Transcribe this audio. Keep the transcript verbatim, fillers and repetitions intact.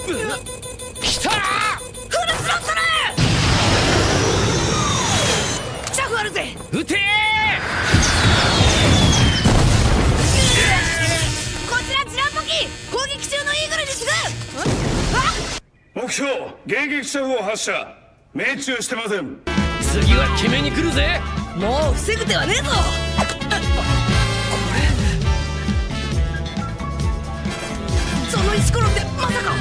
来たー。 フルスロットルチャフあるぜ。 撃てー。 こちらジランポキ攻撃中のイーグルにすぐ。 目標迎撃車砲発射命中してません。 次は決めに来るぜ。 もう防ぐ手はねえぞ。その石ころってまさか。